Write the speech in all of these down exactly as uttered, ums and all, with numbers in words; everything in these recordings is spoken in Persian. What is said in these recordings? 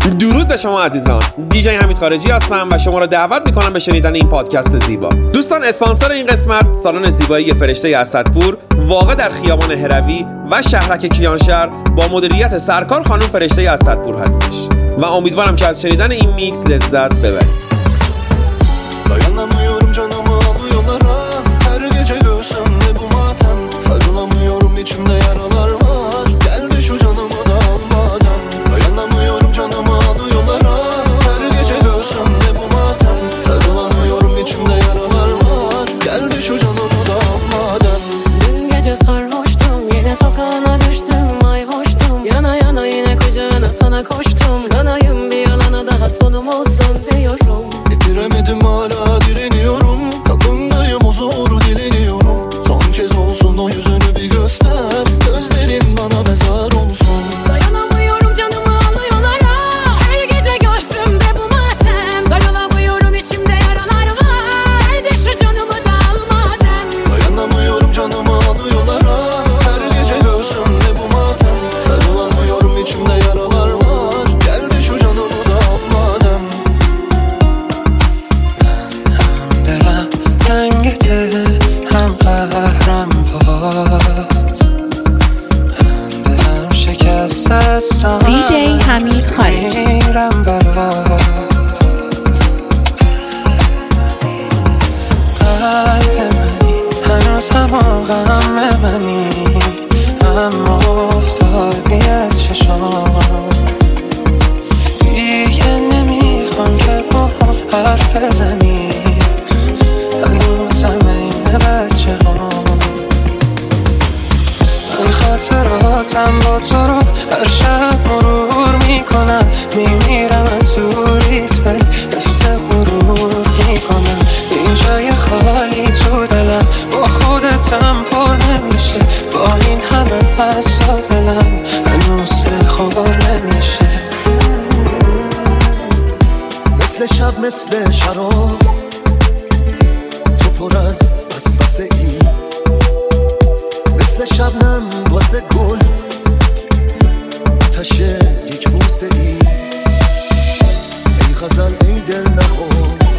درود به شما عزیزان، دیجی حمید خارجی هستم و شما را دعوت میکنم به شنیدن این پادکست زیبا. دوستان، اسپانسر این قسمت سالن زیبایی فرشته اسدپور واقع در خیابان هروی و شهرک کیانشهر با مدیریت سرکار خانم فرشته اسدپور هستش و امیدوارم که از شنیدن این میکس لذت ببرید. Dayanamıyorum canımı alıyorlara, her gece göğsümde bu matem. Sarılamıyorum, içimde yaralar var, geldi şu canımı da almadan. Dayanamıyorum canımı alıyorlara, her gece göğsümde bu matem. Sarılamıyorum, içimde yaralar var, geldi şu canımı da almadan. Dün gece sarhoştum, yine sokağına düştüm, ay hoştum. Yana yana yine kucağına sana koştum. Kanayım bir yalana daha sonum olsun diyorum. Bitiremedim hala direniyorum, kapındayım huzur dileniyorum. Son kez olsun o yüzünü bir göster, gözlerin bana mezar olsun. Dayanamıyorum canımı alıyorlara, her gece göğsümde bu matem. Sarılamıyorum, içimde yaralar var, haydi şu canımı da al madem. Dayanamıyorum canımı alıyorlara, her gece göğsümde bu matem. Sarılamıyorum, içimde yaralar var, geldi şu canımı da al madem. دلم تنگته هم قهرم پات، هم دلم شکست استان دیجی حمید خارجی. میرم برات. قلب منی هنوز همه غم منی، اما افتادی از چشام. دیگه نمیخوام که با هم حرف بزنی، هنوزم این بچه ها. من خاطراتم با تو رو هر شب مرور میکنم، میمیرم از سوریت ولی حفظ غرور میکنم. این جای خالی تو دلم با خودتم پر نمیشه، با این همه بسا دلم هنوز دلخور نمیشه. مثل شب مثل شراب تو پر از وسوسه ای، مثل شبنم واسه گل آتش یک بوسه ای. ای غزل ای دل نخوز،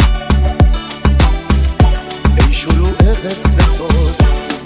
ای شروع قصه ساز.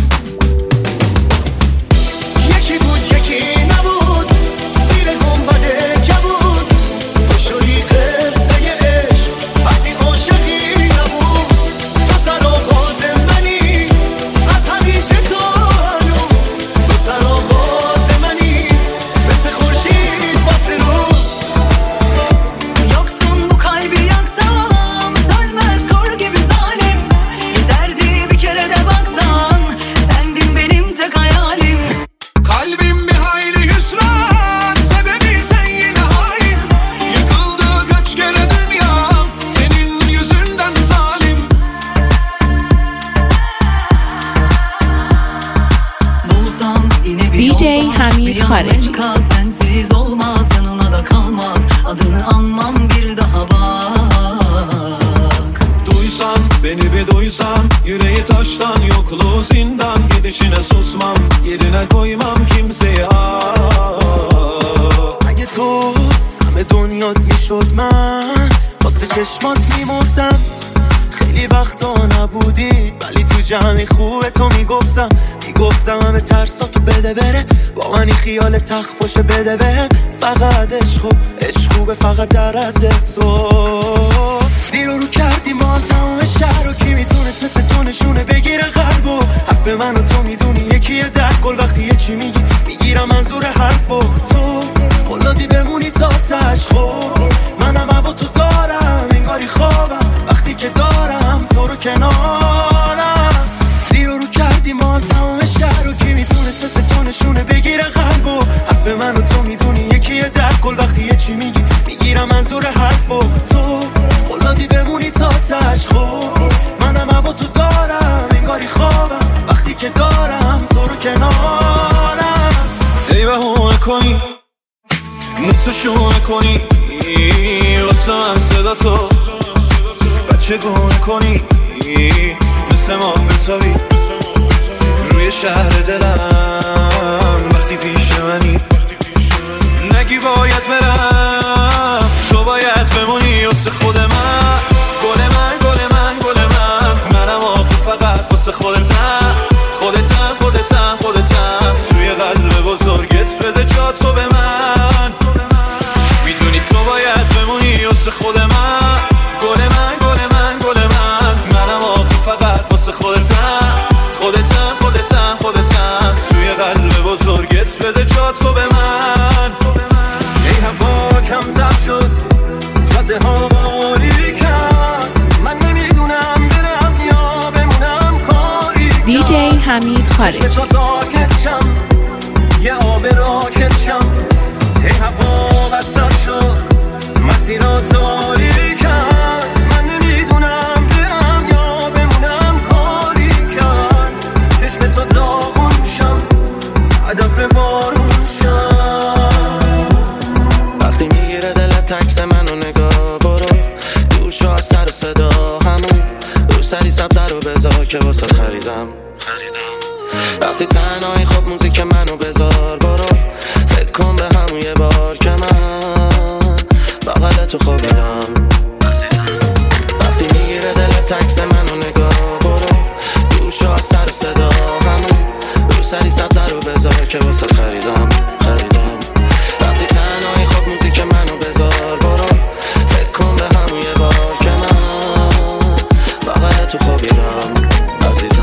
یکی بود یکی نبود، زیر گنبد کبود تو شدی قصه عشق وقتی عاشقی نبود. تو سر آغاز منی از همیشه تا هنوز، تو سر آغاز منی مثل خورشید واسه روز. Yoksun bu kalbi yaksam sönmez kor gibi zalim. Yeterdi bir kere de baksan, sendin benim tek hayalim. Kalbim bir hayli hüsran, sebebi sen yine hain. Yıkıldı kaç kere dünyam, senin yüzünden zalim. Bulsam yine bir دیجی yol var, حمید bir خارجی. Amerika sensiz olmaz, yanına da kalmaz. Adını anmam bir daha bak. Duysan, beni bir duysan, yüreği taştan yokluğu zindan. Gidişine susmam, yerine koymam kimseyi ah. اگه تو همه دنیات میشد من واسه چشمات میمردم. خیلی وقتا نبودی ولی تو جمعی خوبه تو میگفتم میگفتم همه ترساتو بده بره، با منی خیال تخت باشه بده بهم. فقط عشق و عشق خوبه، فقط در حد تو. زیر و رو کردی ما تمام شهر رو، کی میتونست مثل تو نشونه بگیره قلبو. حرف منو تو میدونی یکیه در کل، وقتی یه چی میگی میگیرم منظور حرفو. تو قلادی بمونی تا تشخو، منم هوا تو دارم انگاری خوابم وقتی که دارم تو رو کنارم. زیر و رو کردی ما تمام شهر رو، کی میتونست مثل تو نشونه بگیره قلبو. حرف منو تو میدونی یکیه در کل، وقتی یه چی میگی میگیرم منظور حرفو. تو قلادی بمونی تا تشخو، منم هوا تو دارم انگاری خوابم وقتی که دارم تو رو کنارم. ای بهونه کنی موسو شونه کنی واسه من صدا تو بچه گونه کنی، مثل ما بتابی روی شهر دلم وقتی پیش منی. نگی باید برم خارجی. تو ساکت شم یه آب راکت شم هی هوا بدتر شد مسیر تاریکم من نمیدونم برم یا بمونم کاری کرد چشم تو داغون شم هدف بارون شم وقتی میگیره دلت تکس منو نگاه برو دور شو از سر و صدا همون رو سری سبزه رو بذار که واسه خریدم خریدم وقتی تنهایی خب موزیک منو بذار برو فکر کن به همون یه بار که من بغل تو خوابیدم عزیزم وقتی میگیره دلت تکس منو نگاه برو دور شو از سر و صدا همون رو سری سبزه رو بذار که واسه خریدم خریدم وقتی تنهایی خب موزیک منو بذار برو فکر کن به همون یه بار که من بغل تو خوابیدم عزیزم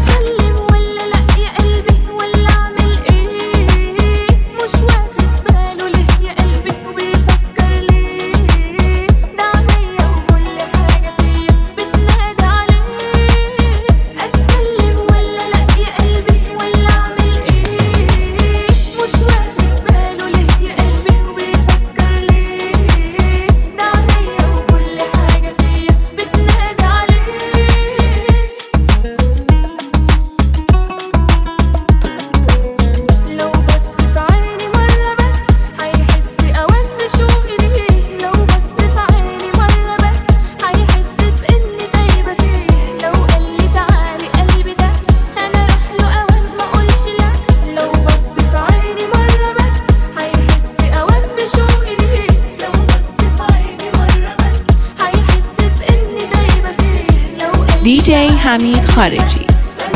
دی جی حمید خارجی.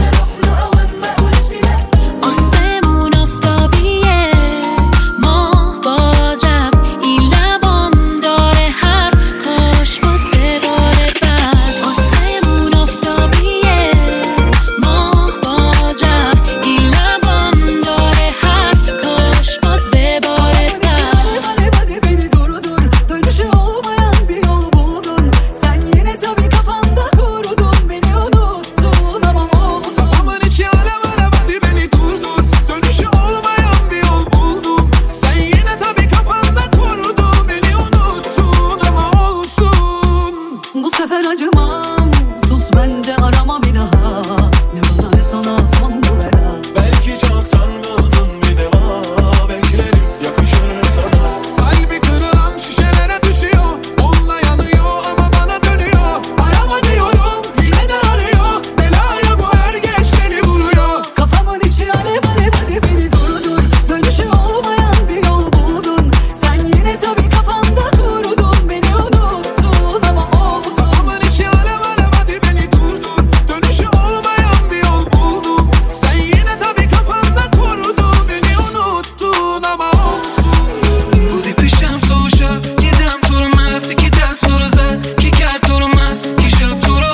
آسمون آفتابیه ماه باز رفت این لبام داره حرف کاش باز بباره بعد آسمون آفتابیه ماه باز رفت این لبام داره حرف کاش باز بباره بعد Hadi hadi beni durdur dönüşü olmayan bir yol buldun sen yine tabii kafamda kurudun beni unuttun ama olsun Aman içi alem alem hadi beni durdur Dönüşü olmayan bir yol buldum Sen yine tabii kafanda kurudun Beni unuttun ama olsun bu sefer acımam sus bence arama bir daha ne bana ne sana son bu veda belki çoktan buldun bir deva beklerim yakışır sana Kalbi kırılan şişelere düşüyor Onunla yanıyor ama bana dönüyor Arama diyorum yine de arıyor Belaya bu her geç seni vuruyor kafamın içi alev alev hadi beni durdur dönüşü olmayan bir yol buldun sen yine tabii kafamda kurudun beni unuttun ama olsun Aman içi alem alem hadi beni durdur Dönüşü olmayan bir yol buldum Sen yine tabii kafanda kurudun Beni unuttun ama olsun بودی پیشم صبح شب دیدم تو رو نرفتی که دست تو رو زد کی کرد تو رو مست کی شب تو رو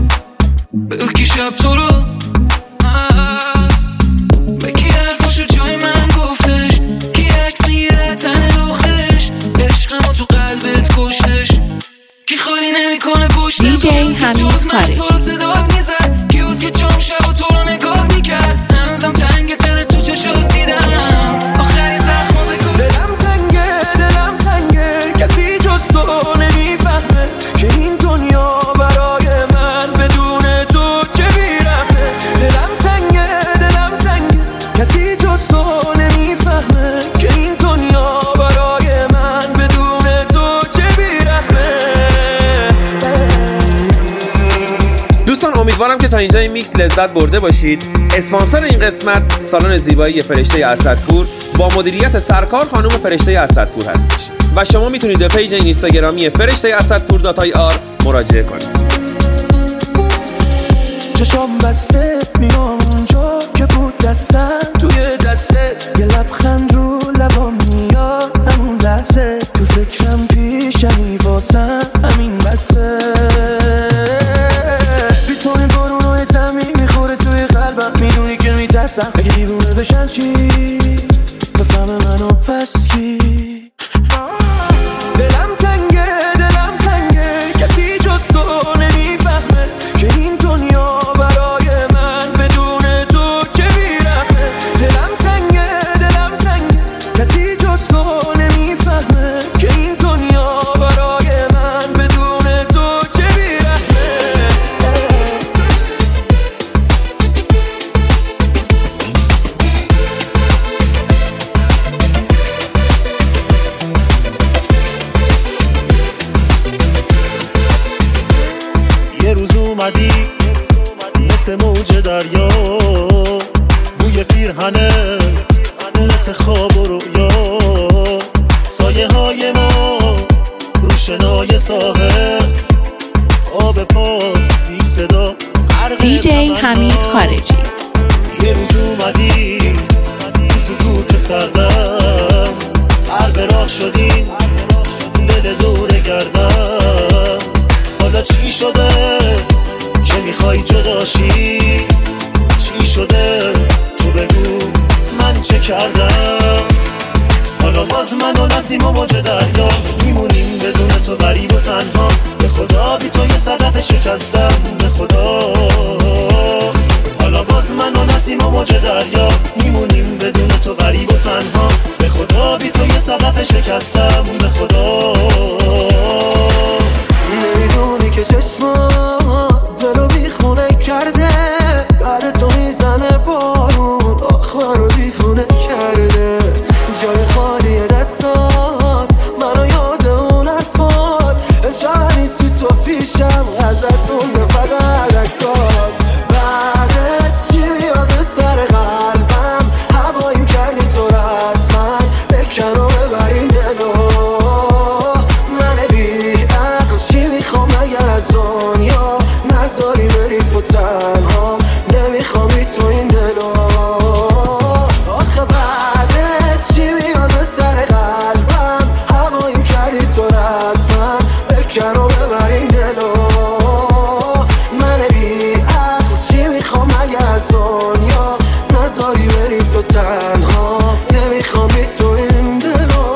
بگو کی شب تو رو آه. به کی حرفاشو جای من گفتش کی عکس میگیره تن لخش عشقمو تو قلبت کشتش کی خالی نمیکنه پشت دی جی حمید خارجی. تو رو صدات میزد کی بود که چون شب و تو رو نگاه میکرد هنوزم تنگ دل تو چشات دیدم آخرین زخمو بگو دلم تنگه دلم تنگه کسی جز تو نمیفهمه که این دنیا برای من بدون تو چه بیرمه دلم تنگه دلم تنگه کسی جز تو نمیفهمه که این دنیا برای من بدون تو چه بیرمه دوستان امیدوارم که تا اینجا این میکس لذت برده باشید. اسپانسر این قسمت سالن زیبایی فرشته اسدپور با مدیریت سرکار خانم فرشته اسدپور هستش و شما میتونید به پیج اینستاگرامی فرشته اسدپور دات آی آر مراجعه کنید. چشام بسته میام اونجا که بود دستم توی دستت یه لبخند رو لبام میاد همون لحظه تو فکرم پیشمی واسم همین بسه بی تو این بارونای زمین میخوره توی قلبم میدونی که میترسم اگه دیوونه بشم چی بفهم منو پس کی دلم تنگه دلم تنگه کسی جز تو نمیفهمه که این دنیا برای من بدون تو چه خارجی. یه روز اومدی سکوت سردم، سر به راه شدی دل دور گردم. حالا چی شده که میخوای جداشی؟ چی شده تو بگو من چه کردم؟ حالا باز من و نسیم و موج دریا میمونیم بدون تو غریب و تنها. به خدا بی تو یه صدف شکستم، به خدا. حالا باز من و نسیم و موج دریا میمونیم بدون تو غریب و تنها. به خدا بی تو یه صدف شکستم، به خدا. نمیدونی که چشمات دلو بیخونه کرده، بعد تو میزنه بارون آخ منو دیفونه کرده. جای خالی دستات منو یاد اون حرفات، امشب نیستی تو پیشم ازت مونده فقط عکسات. بعدت چی میاد سر قلبم، هوایی کردی تو رسما بکن و ببرین دلو. من بی عقل چی میخوام مگه از دنیا، نذاری بری تو تنها، نمیخوام تو این دلو. آخه بعدت چی میاد سر قلبم، هوایی کردی تو رسما بکن و ببرین دلو. من بی عقل چی میخوام مگه از دنیا، نذاری بری تو تنها، نمیخوام تو این دلو.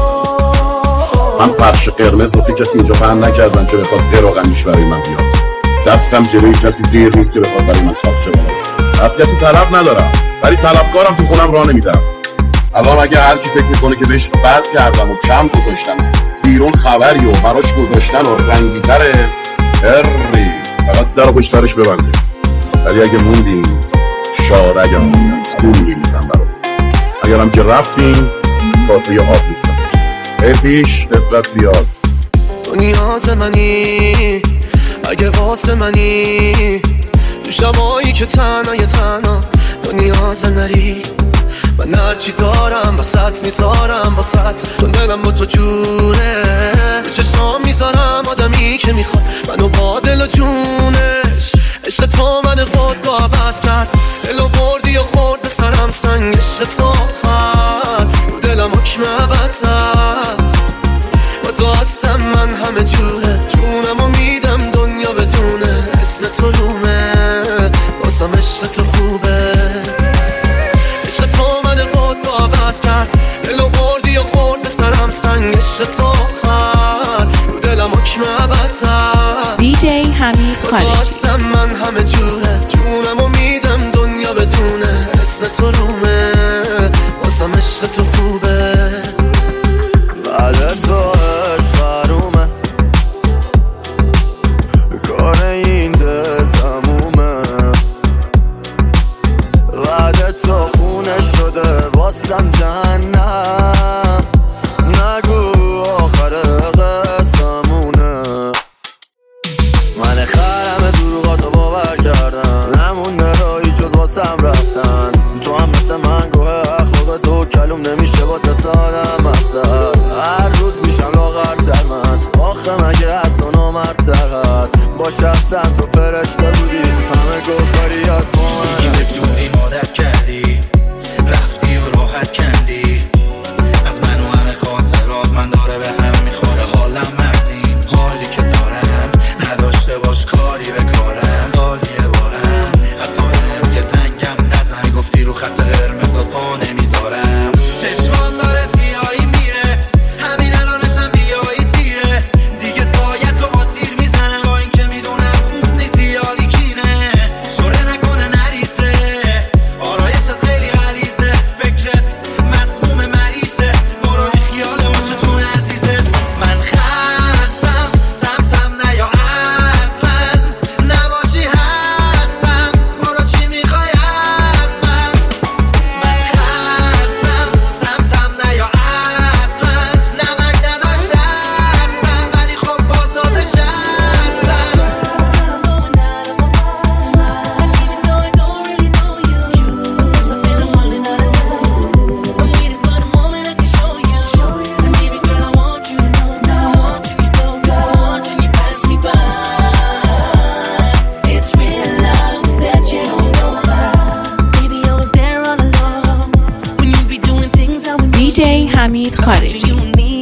من فرش قرمز واسه کسی اینجا پهن نکردم که بخواد قراقمیش برای من بیاد. دستم جلوی کسی زیر نیست که بخواد برای من تاخچه بره. از کسی طلب ندارم، ولی طلبکارم تو خونم راه نمیدم. الان اگه هر کی فکر میکنه که بهش بد کردم و کم گذاشتم بیرون خبری و براش گذاشتن و رنگی‌تره، هری فقط در پشت سرش ببنده. ولی اگه موندیم شارگم خون میریزم برات. اگرم که رفتیم واسه یه آب میزم. ای پیش نسبت زیاد. تو نیاز منی اگه واسه منی، تو شبایی که تنها یه تنها تو نیاز نری. من هرچی دارم واسط میذارم واسط، تو دلم با تو جوره. به چشام میذارم آدمی که میخواد منو با دل و جونش. عشق تو من قد و عوض کرد، دلو بردی و خورد به سرم سنگ. عشق تو خد تو دلم حکم عوض زد. با تو هستم من همه جوره، جونمو میدم دنیا بدونه. اسم تو رومه واسم عشق تو خوبه. عشق تو من قد و عوض کرد، دلو بردی و خورد به سرم سنگ. عشق تو خد تو دلم حکم عوض زد. دی جی حمید خارجی. با تو هستم من همه جوره، جونمو میدم دنیا بدونه. اسم تو رومه واسم عشق تو خوبه. بعد تو عشق رومه، کار این دل تمومه. بعد تو خونه شده واسم جهنم. نگو آخر قسمونه. من خرم دروغاتو باور کردم، نمونه رایی جز واسم رفتن. تو هم مثل من گوه اخلاق دو کلوم نمیشه با دست آدم افزد. هر روز میشم لاغرتر من، آخه مگه از تو نامردتر هست. با شخصم تو فرشته بودی، همه گوکاریات با من. بدونی عادت کردی، رفتی و راحت کندی از من و همه خاطرات. من داره به هم میخوره حالم، مغزی حالی که دارم نداشته باش کاری به کارم. سالیه بارم حتی بهم یه زنگم نزنی، گفتی رو خط قرمزات پا نمیذارم. چشمان داره سیاهی میره، همین الانشم بیایی دیره. دیگه سایت رو با تیر میزنم، با این که میدونم خوب نیست یادی کینه. حمید خارجی.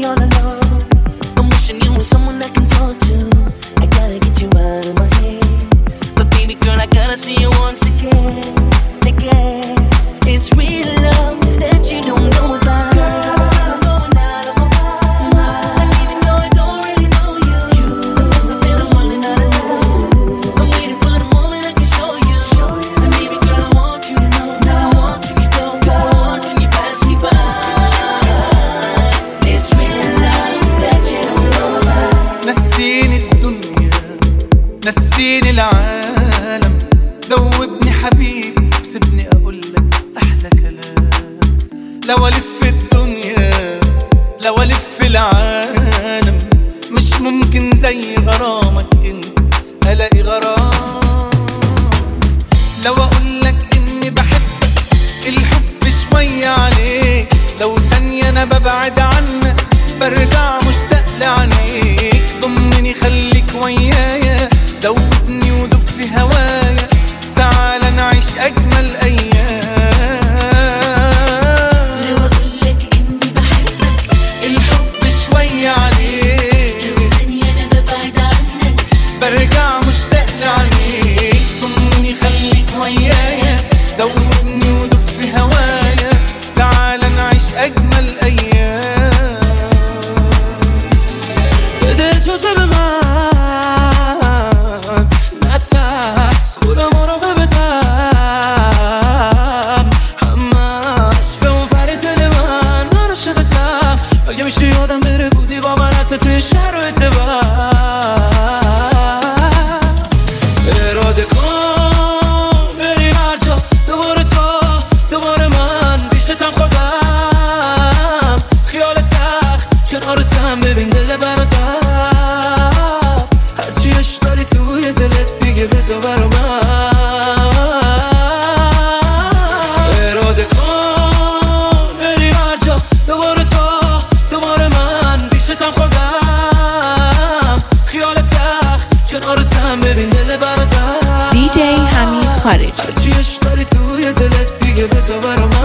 نسيني العالم، ذوبني حبيبي، سيبني اقولك احلى كلام. لو الف الدنيا لو الف العالم مش ممكن زي غرامك انت الاقي غرام. لو اقولك اني بحبك الحب شوية عليك، لو ثانية انا ببعد عنك برجع مشتاق لعينيك. ضمني خليك ويايا، دوبني ودوب في هوايا، تعال نعيش أجمل أيام. لو أقولك إني بحبك الحب شوية عليك، لو ثانية أنا ببعد عنك برجع مشتاق لعينيك. ضمني خليك ويايا، دوبني ودوب في هوايا، تعال نعيش أجمل أيام. بده اجازه به من نترس، خودم مراقبتم، همش به اون فر دل من من عاشقتم. اگه میشه یادم بره بودی با من حتی توی شرایط بد. اراده کن بریم هر جا، دوباره تا دوباره من پیشتم خودم، خیال تخت کنارتم، ببین دل براتم، هرچی عشق داری توی دلت دیگه بذار برا من. اراده کن بریم هر جا، دوباره تا دوباره من پیشتم خودم، خیال تخت کنارتم، ببین دل براتم. دی جی حمید خارجی. هرچی عشق داری توی دلت دیگه بذار برا من.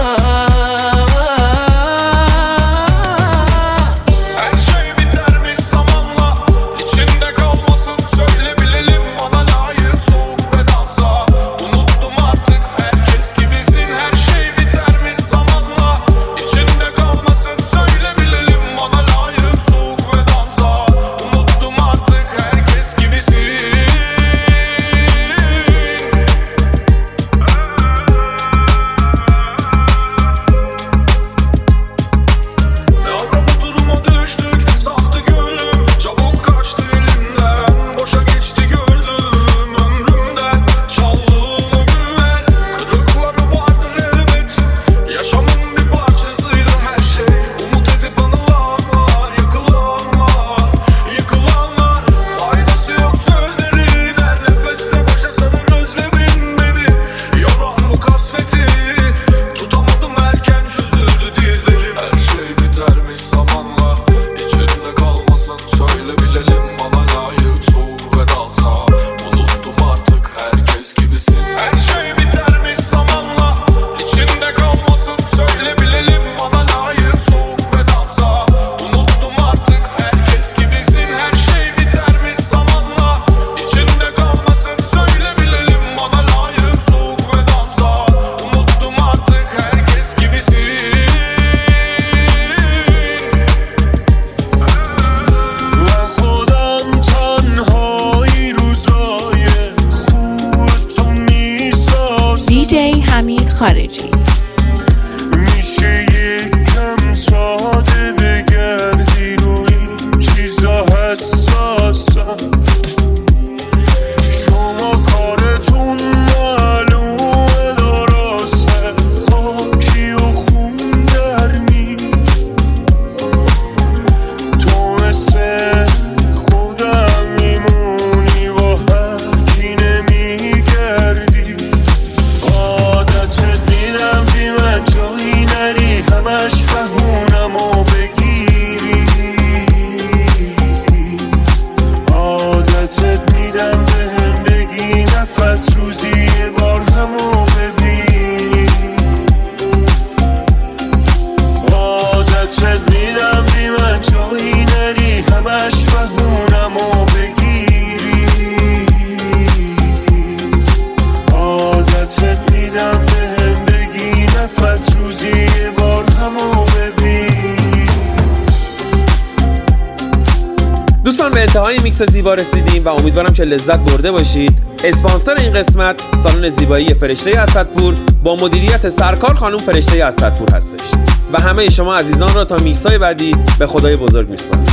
دوستان به انتهای میکس زیبا رسیدیم و امیدوارم که لذت برده باشید. اسپانسر این قسمت سالن زیبایی فرشته اسدپور با مدیریت سرکار خانم فرشته اسدپور هستش و همه شما عزیزان را تا میکس‌های بعدی به خدای بزرگ میسپارم.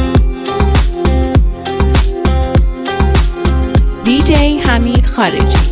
دی جی حمید خارجی.